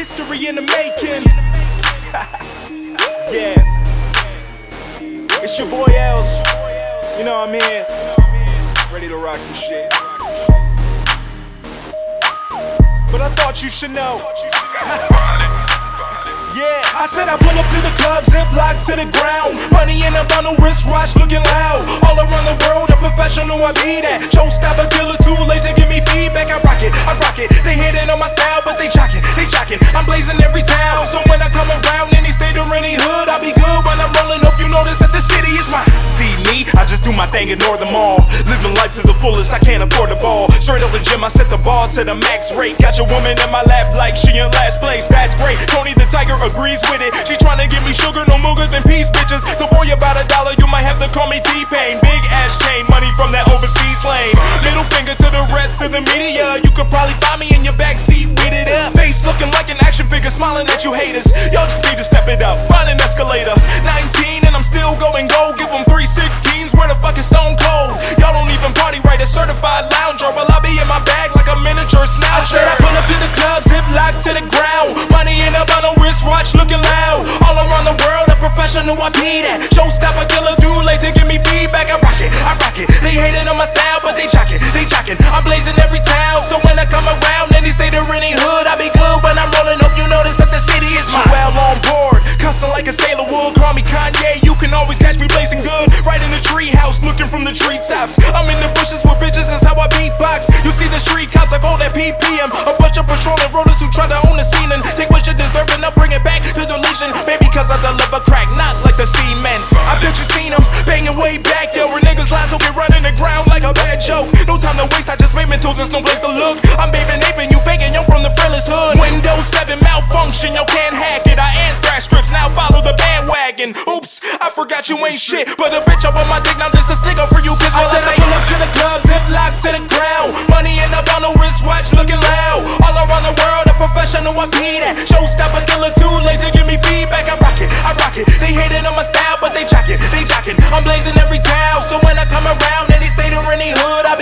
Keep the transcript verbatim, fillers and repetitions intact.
history in the making. Yeah, it's your boy Els. You know I'm here, ready to rock this shit. But I thought you should know. Yeah, I said I pull up to the club, zip lock to the ground. Money in a bundle, wristwatch looking loud. All around the world, a professional I be that. Showstopper, killer, too late to give me feedback. I rock it, I rock it. They hating on my style, but they jockin', they jockin'. I'm blazing every town, so when I come around any state or any hood, I be good when I'm rolling up. You notice that the city is mine. See me, I just do my thing, ignore them all. Living life to the fullest, I can't afford the ball. Straight up the gym, I set the bar to the max rate. Got your woman in my lap like she in last place. That's great. Tony the Tiger agrees with it. She tryna give me sugar, no mooger than peace, bitches. The boy about a dollar, you might have to call me T-Pain. Big ass chain, money from that overseas lane. Middle finger to the rest of the media. You could probably find me in your backseat with it up. Face looking like an action figure, smiling at you haters. Y'all just need to step it up, find an escalator. Nineteen and I'm still going gold. Give them three sixteens, where the fuck is Stone Cold? Y'all don't even party right, a certified lounger. Well, I be in my bag like a miniature schnauzer. I said I pull up to the club, zip lock to the ground. Money in a bundle, wristwatch looking loud. All around the world, a professional I be that. Showstopper, killer, too late to give me feedback. I rock it, I rock it. They hating on my style, but they jockin', they jockin'. I'm blazing every town, so when I come around any state or any hood, I be good when I'm rolling up. You notice that the city is mine. Well on board, cussing like a sailor would. Call me Kanye, you can always catch me blazing good. Right in the tree house, looking from the treetops. I'm in the bushes with bitches, that's how I beatbox. You see the street cops, I call that P P M. A bunch of patrolling rollers who try to own the scene and take what you deserve and I bring it back to the legion. Maybe cause I deliver crack, not like the cements. I bet you seen them banging way back there where niggas lies will get running the ground like a bad joke. No time to waste, I just made mental, there's no place to look. I'm bathing aping, you faking, you're from the friendless hood. Windows seven malfunction, you can't hack it. I anthrax strips, now follow the bandwagon. Oops, I forgot you ain't shit, but a bitch up on my dick, now this a stick up for you kids. Well, I said I pull up to the club, zip lock to the ground. Money in a bundle, wristwatch looking loud. All around the world, a professional I be that. Showstopper, killer, too late to give me feedback. I rock it, I rock it. They hating on my style, but they jockin', they jockin'. I'm blazing every town, so when I come around any state or any hood, I